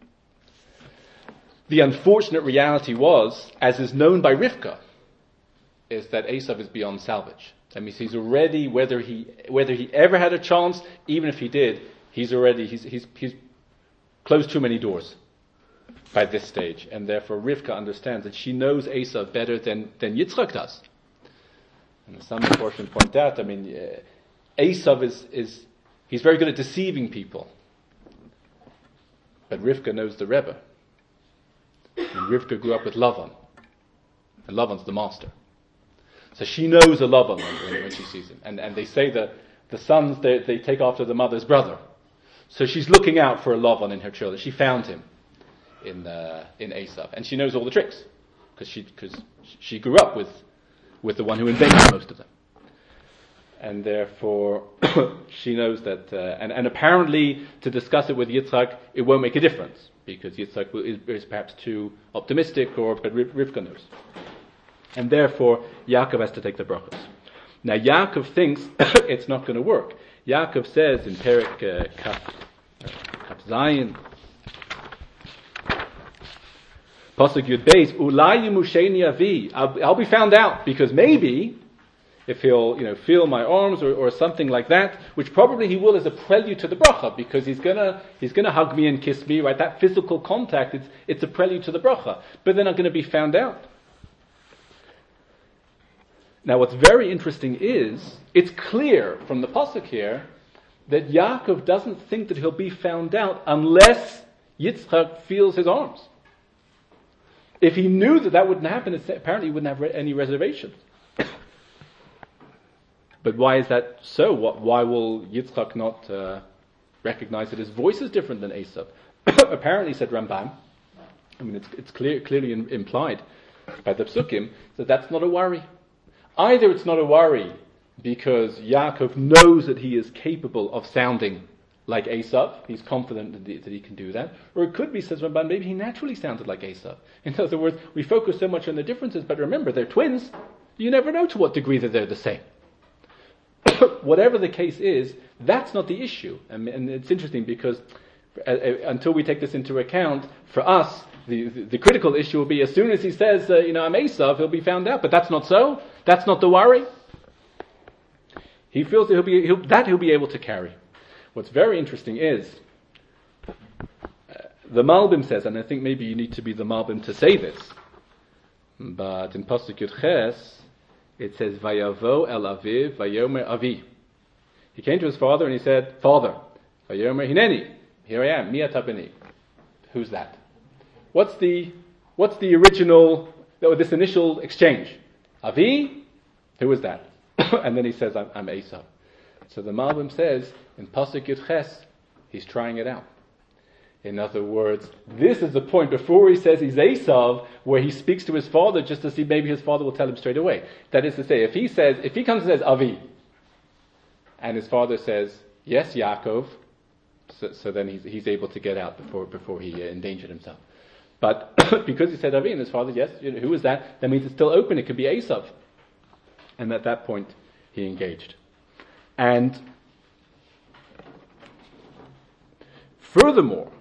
The unfortunate reality was, as is known by Rivka, is that Esav is beyond salvage. That means he's already, whether he ever had a chance, even if he did, he's closed too many doors by this stage, and therefore Rivka understands that she knows Esav better than Yitzchak does. And some portion point out, Esav he's very good at deceiving people, but Rivka knows the Rebbe, and Rivka grew up with Lavan, and Lavan's the master. So she knows a Lavan when she sees him. And they say that the sons, they take after the mother's brother. So she's looking out for a Lavan in her children. She found him in Esav. And she knows all the tricks. Because she grew up with the one who invented most of them. And therefore, she knows that, and apparently to discuss it with Yitzchak, it won't make a difference. Because Yitzchak is perhaps too optimistic, but Rivka knows. And therefore, Yaakov has to take the brachos. Now, Yaakov thinks it's not going to work. Yaakov says in Perek Kaf Zayin, Pasuk Yud Beis, Ulai Yimusheni Avi. I'll be found out, because maybe if he'll, feel my arms or something like that, which probably he will as a prelude to the bracha, because he's gonna hug me and kiss me, right? That physical contact, it's a prelude to the bracha. But then I'm going to be found out. Now, what's very interesting is, it's clear from the pasuk here that Yaakov doesn't think that he'll be found out unless Yitzchak feels his arms. If he knew that wouldn't happen, apparently he wouldn't have any reservations. But why is that so? Why will Yitzchak not recognize that his voice is different than Esav? Apparently, said Rambam, it's clearly implied by the psukim, that that's not a worry. Either it's not a worry because Yaakov knows that he is capable of sounding like Esav, he's confident that he can do that, or it could be, says Ramban, maybe he naturally sounded like Esav. In other words, we focus so much on the differences, but remember, they're twins. You never know to what degree that they're the same. Whatever the case is, that's not the issue. And it's interesting because until we take this into account, for us, the critical issue will be as soon as he says, I'm Esav, he'll be found out. But that's not so. That's not the worry. He feels that he'll be able to carry. What's very interesting is, the Malbim says, and I think maybe you need to be the Malbim to say this, but in Pasuk Yud Ches, it says, Vayavo el aviv, vayomer avi. He came to his father and he said, Father, vayomer hineni, here I am, mi ata beni. Who's that? What's the original, this initial exchange? Avi? Who is that? And then he says, I'm Esav. So the Malbim says, in Pasuk Yud Ches, he's trying it out. In other words, this is the point before he says he's Esav, where he speaks to his father just to see maybe his father will tell him straight away. That is to say, if he comes and says Avi, and his father says, yes, Yaakov, so then he's able to get out before he endangered himself. But because he said Avi, and his father, yes, who is that? That means it's still open, it could be Esav. And at that point, he engaged. And furthermore,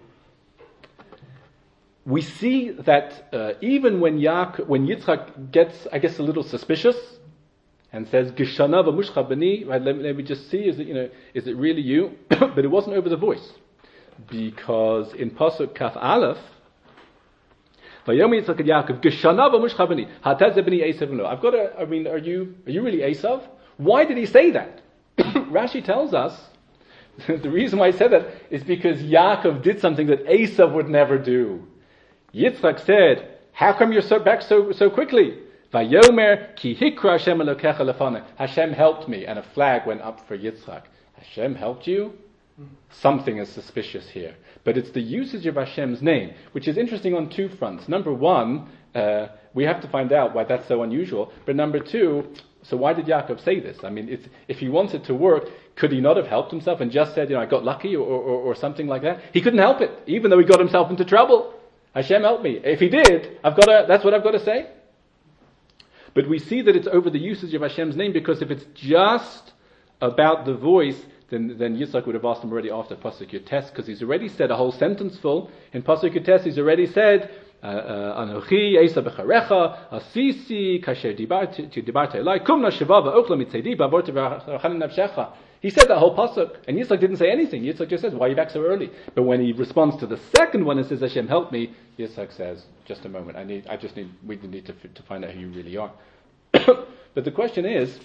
we see that even when Yitzchak gets, I guess, a little suspicious and says, "Geshana v'mushcha b'ni," right? Let me just see, is it really you? But it wasn't over the voice, because in Pasuk Kaf Aleph, Vayom Yitzchak et Yaakov, Geshana v'mushcha b'ni, hataz b'ni Esav v'lo. Are you really Esav? Why did he say that? Rashi tells us the reason why he said that is because Yaakov did something that Esav would never do. Yitzchak said, how come you're back so quickly? Vayomer ki hikra Hashem elokecha lefanei. Hashem helped me, and a flag went up for Yitzchak. Hashem helped you? Something is suspicious here. But it's the usage of Hashem's name, which is interesting on two fronts. Number one, we have to find out why that's so unusual. But number two, so why did Yaakov say this? I mean, if he wanted to work, could he not have helped himself and just said, I got lucky or something like that? He couldn't help it, even though he got himself into trouble. Hashem help me. If he did, that's what I've got to say. But we see that it's over the usage of Hashem's name, because if it's just about the voice, then Yitzchak would have asked him already after Pasuk Yotes, because he's already said a whole sentence full. In Pasuk Yotes, he's already said, Anochi, Esa Becharecha, Asisi, Kasher Dibarta Elai, Kumna Shivava, Ochla Mitzedi, Bavorta V'Chanin Navshecha. He said that whole pasuk, and Yitzchak didn't say anything. Yitzchak just says, why are you back so early? But when he responds to the second one and says, Hashem help me, Yitzchak says, just a moment, we need to find out who you really are. But the question is,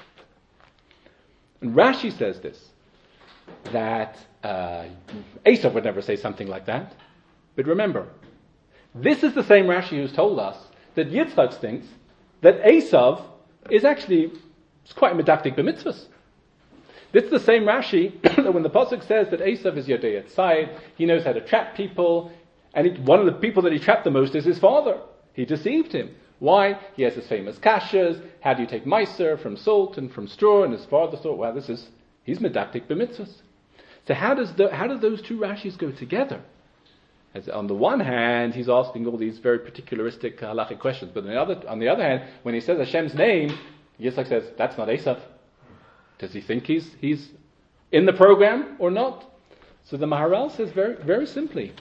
and Rashi says this, that Esav would never say something like that. But remember, this is the same Rashi who's told us that Yitzchak thinks that Esav is actually quite medactic b'mitzvahs. This is the same Rashi that when the pasuk says that Esav is Yodei Etzai, he knows how to trap people, and one of the people that he trapped the most is his father. He deceived him. Why? He has his famous kashas. How do you take meiser from salt and from straw? And his father thought, well, he's medactic b'mitzvahs. So how do those two Rashis go together? As on the one hand, he's asking all these very particularistic halachic questions, but on the other hand, when he says Hashem's name, Yitzchak says, that's not Esav. Does he think he's in the program or not? So the Maharal says very, very simply,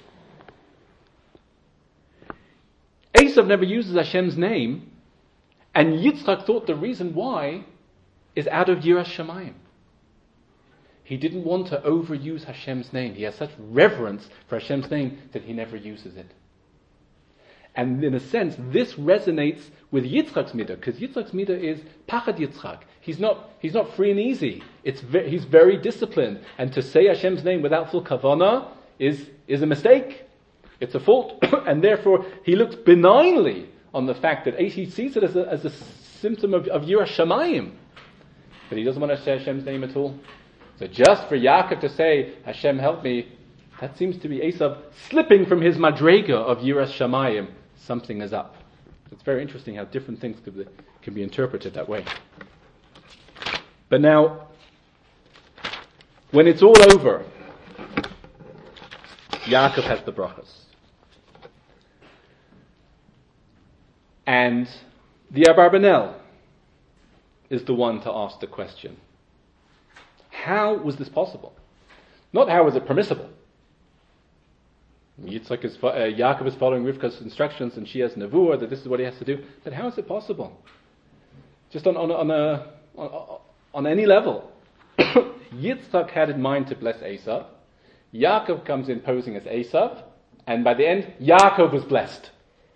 Esav never uses Hashem's name, and Yitzchak thought the reason why is out of Yiras Shamayim. He didn't want to overuse Hashem's name. He has such reverence for Hashem's name that he never uses it. And in a sense, this resonates with Yitzchak's midah, because Yitzchak's midah is Pachad Yitzchak. He's not free and easy. He's very disciplined. And to say Hashem's name without full kavanah is a mistake. It's a fault. And therefore, he looks benignly on the fact that he sees it as a symptom of Yiras Shamayim. But he doesn't want to say Hashem's name at all. So just for Yaakov to say, Hashem help me, that seems to be Esav slipping from his madrega of Yiras Shamayim. Something is up. It's very interesting how different things can be interpreted that way. But now, when it's all over, Yaakov has the brachas. And the Abarbanel is the one to ask the question. How was this possible? Not how was it permissible. Yaakov is following Rivka's instructions and she has nevuah that this is what he has to do. But how is it possible? Just on any level. Yitzchak had in mind to bless Esav. Yaakov comes in posing as Esav, and by the end, Yaakov was blessed.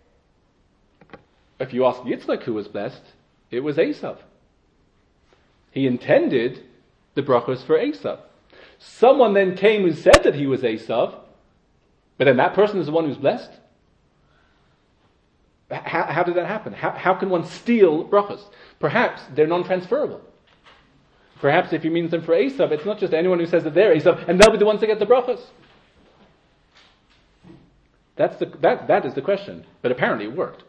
If you ask Yitzchak who was blessed, it was Esav. He intended the brachos for Esav. Someone then came who said that he was Esav, but then that person is the one who's blessed? How did that happen? How can one steal brachos? Perhaps they're non-transferable. Perhaps if he means them for Esav, it's not just anyone who says that they're Esav, and they'll be the ones that get the brachos. That is the question. But apparently it worked.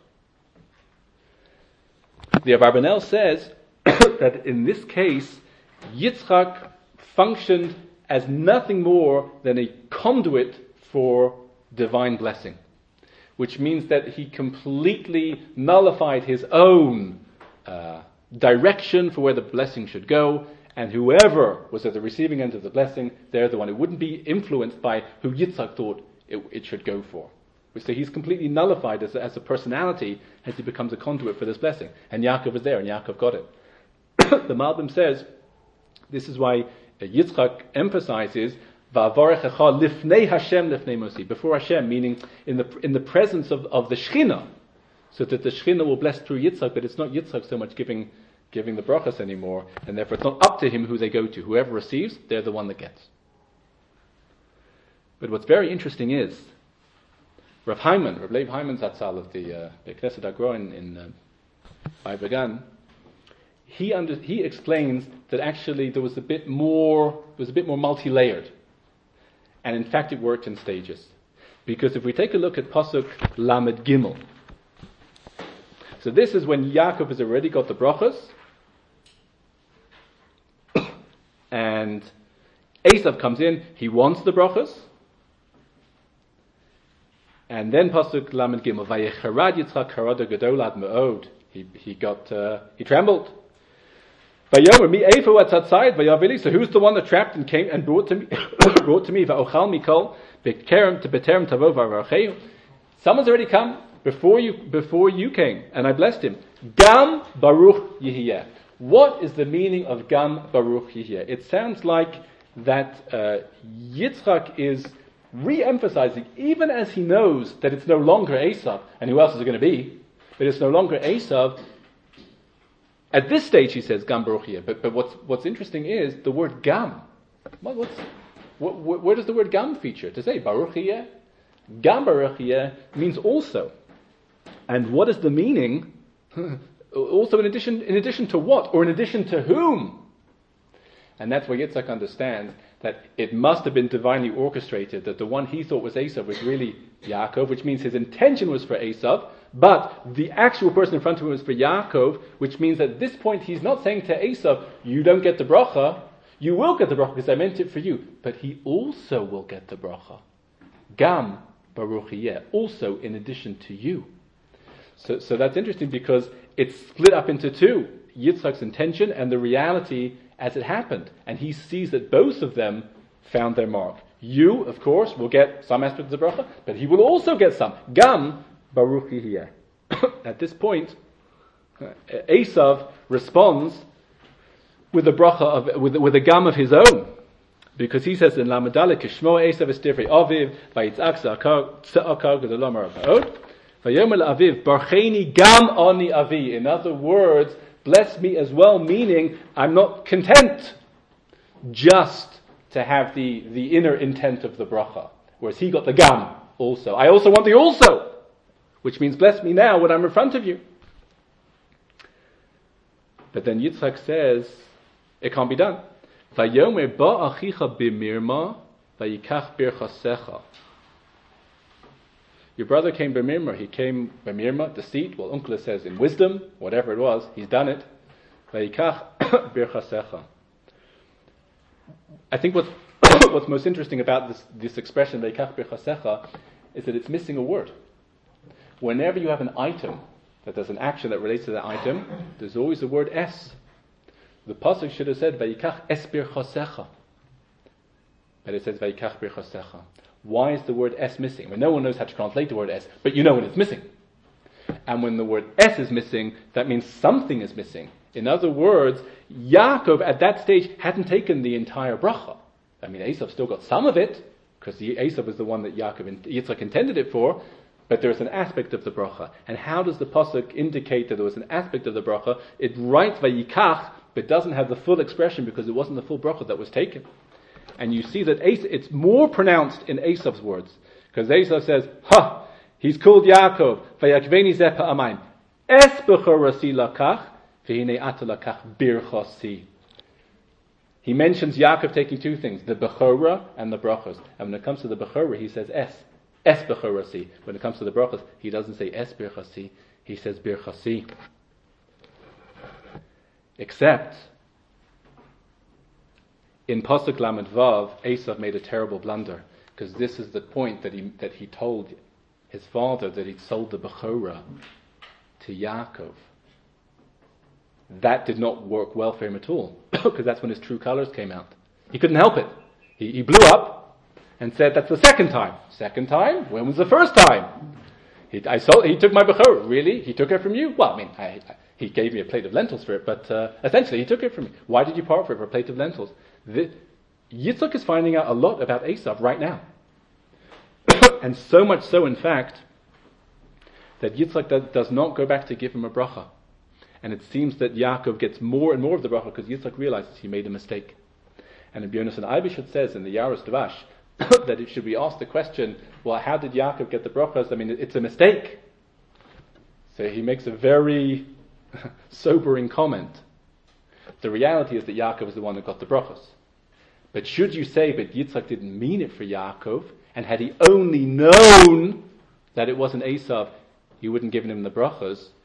The Abarbanel says that in this case, Yitzchak functioned as nothing more than a conduit for divine blessing, which means that he completely nullified his own direction for where the blessing should go, and whoever was at the receiving end of the blessing, they're the one. It wouldn't be influenced by who Yitzchak thought it should go for. So he's completely nullified as a personality as he becomes a conduit for this blessing. And Yaakov is there, and Yaakov got it. The Malbim says, this is why Yitzchak emphasizes Va'avarechecha lifnei Hashem lifnei Mosi, before Hashem, meaning in the presence of the Shechina, so that the Shechina will bless through Yitzchak, but it's not Yitzchak so much giving the brachas anymore, and therefore it's not up to him who they go to. Whoever receives, they're the one that gets. But what's very interesting is Rav Leib Hyman Zatzal of the Knesset Agra in Began, he explains that actually there was a bit more multi-layered. And in fact it worked in stages. Because if we take a look at Pasuk Lamed Gimel, So this is when Yaakov has already got the brachas, and Esav comes in, he wants the brachas, and then Pasuk Lamed Gimel, Vayecharad Yitzchak harada gedolad me'od. He trembled. Vayomer mi eifo atzatzayit vayavili. So who's the one that trapped and came and brought to me? Brought to me va'ochal mikol beterem tavo v'aracheu. Someone's already come before you came, and I blessed him. Gam baruch yihiyeh. What is the meaning of Gam baruch yihiyeh? It sounds like that Yitzchak is re-emphasizing, even as he knows that it's no longer Esav, and who else is it going to be? But it's no longer Esav. At this stage, he says Gam baruch yihiyeh. But what's interesting is the word Gam. Where does the word Gam feature? To say baruch yihiyeh, Gam baruch yihiyeh means also. And what is the meaning? Also in addition to what? Or in addition to whom? And that's where Yitzchak understands that it must have been divinely orchestrated, that the one he thought was Esav was really Yaakov, which means his intention was for Esav, but the actual person in front of him was for Yaakov, which means at this point he's not saying to Esav, you don't get the bracha, you will get the bracha because I meant it for you, but he also will get the bracha. Gam baruch yihiyeh, also in addition to you. So that's interesting because it's split up into two, Yitzchak's intention and the reality as it happened. And he sees that both of them found their mark. You, of course, will get some aspect of the bracha, but he will also get some. Gam baruch yihiyeh. At this point, Esav responds with a bracha with a gam of his own. Because he says in Lamadale, Kishmo Esav estifrei aviv, vayitzak za'akar gedolah ha'od. Vayomer la'aviv, barcheni gam ani avi. In other words, bless me as well, meaning I'm not content just to have the inner intent of the bracha. Whereas he got the gam also. I also want the also, which means bless me now when I'm in front of you. But then Yitzchak says, it can't be done. Vayomer ba achicha b'mirma, vayikach birchasecha. Your brother came b'mirma. He came b'mirma, deceit. Well, Unkla says in wisdom, whatever it was, he's done it. Vayikach birchasecha. I think what's most interesting about this expression vayikach birchasecha is that it's missing a word. Whenever you have an item that there's an action that relates to that item, there's always the word es. The pasuk should have said vayikach es birchasecha, but it says vayikach birchasecha. Why is the word es missing? Well, no one knows how to translate the word es, but you know when it's missing. And when the word es is missing, that means something is missing. In other words, Yaakov at that stage hadn't taken the entire bracha. I mean, Esav still got some of it, because Esav was the one that Yitzchak intended it for, but there's an aspect of the bracha. And how does the pasuk indicate that there was an aspect of the bracha? It writes vayikach, but doesn't have the full expression because it wasn't the full bracha that was taken. And you see that it's more pronounced in Esav's words. Because Esav says, he's called Yaakov, vayakveni zeh pa'amayim, es bechorasi lakach, v'hinei ata lakach birchasi. He mentions Yaakov taking two things, the bechora and the brachos. And when it comes to the bechora, he says es bechorasi. When it comes to the brachos, he doesn't say es birchasi, he says birchasi. Except in Pasuk Lamed Vav, Esav made a terrible blunder, because this is the point that he told his father that he'd sold the Bechorah to Yaakov. That did not work well for him at all, because that's when his true colors came out. He couldn't help it. He blew up and said, "That's the second time." Second time? When was the first time? He took my Bechorah. Really? He took it from you? Well, I mean, he gave me a plate of lentils for it, but essentially he took it from me. Why did you part for it for a plate of lentils? Yitzchak is finding out a lot about Esav right now. And so much so, in fact, that Yitzchak does not go back to give him a bracha. And it seems that Yaakov gets more and more of the bracha because Yitzchak realizes he made a mistake. And Rabbi Yonasan Eibishter says in the Yaros Dvash that it should be asked the question, well, how did Yaakov get the brachas? I mean, it's a mistake. So he makes a very sobering comment. The reality is that Yaakov is the one that got the brachas. But should you say, but Yitzchak didn't mean it for Yaakov, and had he only known that it wasn't Esav, he wouldn't have given him the brachas,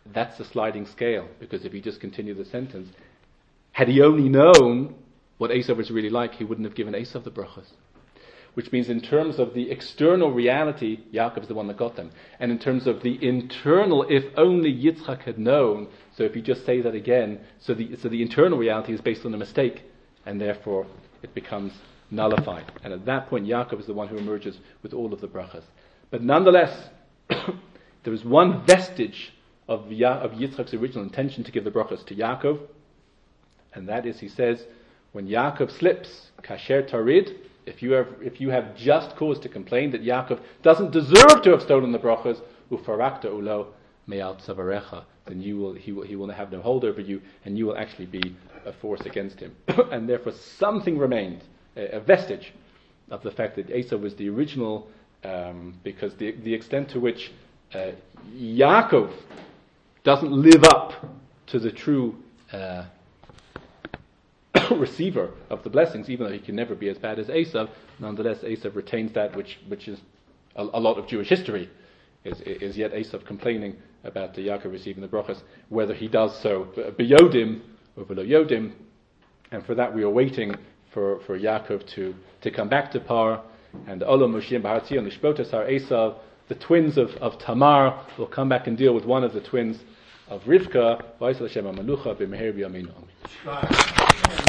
that's a sliding scale, because if you just continue the sentence, had he only known what Esav was really like, he wouldn't have given Esav the brachas. Which means in terms of the external reality, Yaakov is the one that got them. And in terms of the internal, if only Yitzchak had known, so if you just say that again, so the internal reality is based on a mistake, and therefore it becomes nullified. And at that point, Yaakov is the one who emerges with all of the brachas. But nonetheless, there is one vestige of Yitzchak's original intention to give the brachas to Yaakov, and that is, he says, when Yaakov slips, kasher tarid, if you have just cause to complain that Yaakov doesn't deserve to have stolen the brachas, ufarakta ulo me'al tzavarecha, then he will have no hold over you, and you will actually be a force against him. And therefore something remained, a vestige of the fact that Esau was the original, because the extent to which Yaakov doesn't live up to the true receiver of the blessings, even though he can never be as bad as Esav, nonetheless Esav retains that which is a lot of Jewish history, is yet Esav complaining about the Yaakov receiving the brachas, whether he does so biyodim or v'lo yodim, and for that we are waiting for Yaakov to come back to Par, and Olam Moshiach B'Hartzion Lishbotas Har Esav, the twins of Tamar, will come back and deal with one of the twins of Rivka. V'Yisrael Hashem HaMalucha b'meher b'yameinu. Amen.